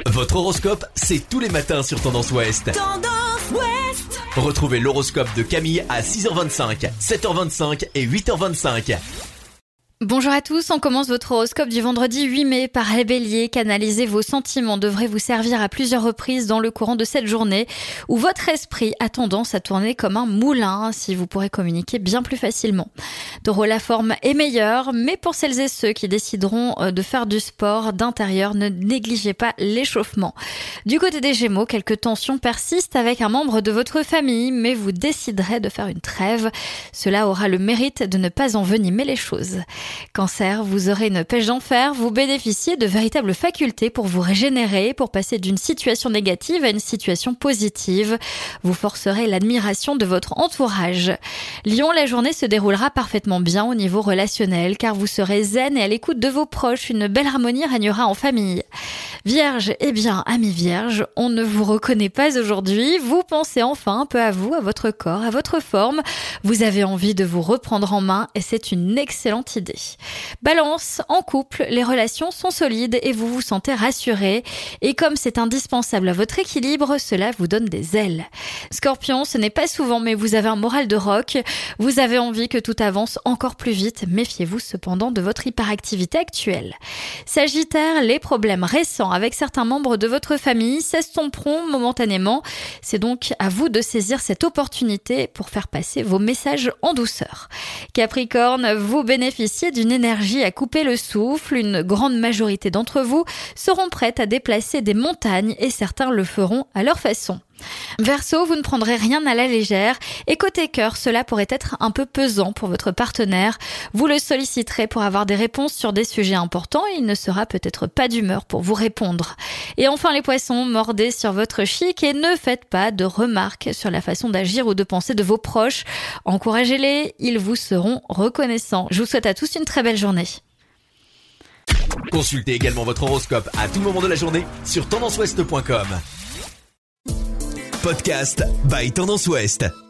Votre horoscope, c'est tous les matins sur Tendance Ouest. Tendance Ouest. Retrouvez l'horoscope de Camille à 6h25, 7h25 et 8h25. Bonjour à tous, on commence votre horoscope du vendredi 8 mai par les béliers. Canaliser vos sentiments devrait vous servir à plusieurs reprises dans le courant de cette journée où votre esprit a tendance à tourner comme un moulin, ainsi vous pourrez communiquer bien plus facilement. Taureau, la forme est meilleure, mais pour celles et ceux qui décideront de faire du sport d'intérieur, ne négligez pas l'échauffement. Du côté des Gémeaux, quelques tensions persistent avec un membre de votre famille, mais vous déciderez de faire une trêve. Cela aura le mérite de ne pas envenimer les choses. Cancer, vous aurez une pêche d'enfer, vous bénéficiez de véritables facultés pour vous régénérer, pour passer d'une situation négative à une situation positive. Vous forcerez l'admiration de votre entourage. Lion, la journée se déroulera parfaitement bien au niveau relationnel car vous serez zen et à l'écoute de vos proches. Une belle harmonie régnera en famille. Vierge, eh bien, amis vierges, on ne vous reconnaît pas aujourd'hui. Vous pensez enfin un peu à vous, à votre corps, à votre forme. Vous avez envie de vous reprendre en main et c'est une excellente idée. Balance, en couple, les relations sont solides et vous vous sentez rassuré. Et comme c'est indispensable à votre équilibre, cela vous donne des ailes. Scorpion, ce n'est pas souvent, mais vous avez un moral de roc. Vous avez envie que tout avance encore plus vite. Méfiez-vous cependant de votre hyperactivité actuelle. Sagittaire, les problèmes récents avec certains membres de votre famille s'estomperont momentanément. C'est donc à vous de saisir cette opportunité pour faire passer vos messages en douceur. Capricorne, vous bénéficiez d'une énergie à couper le souffle. Une grande majorité d'entre vous seront prêtes à déplacer des montagnes et certains le feront à leur façon. Verseau, vous ne prendrez rien à la légère et côté cœur, cela pourrait être un peu pesant pour votre partenaire. Vous le solliciterez pour avoir des réponses sur des sujets importants et il ne sera peut-être pas d'humeur pour vous répondre. Et enfin les poissons, mordez sur votre chic et ne faites pas de remarques sur la façon d'agir ou de penser de vos proches. Encouragez-les, ils vous seront reconnaissants. Je vous souhaite à tous une très belle journée. Consultez également votre horoscope à tout moment de la journée sur tendanceouest.com. Podcast by Tendance Ouest.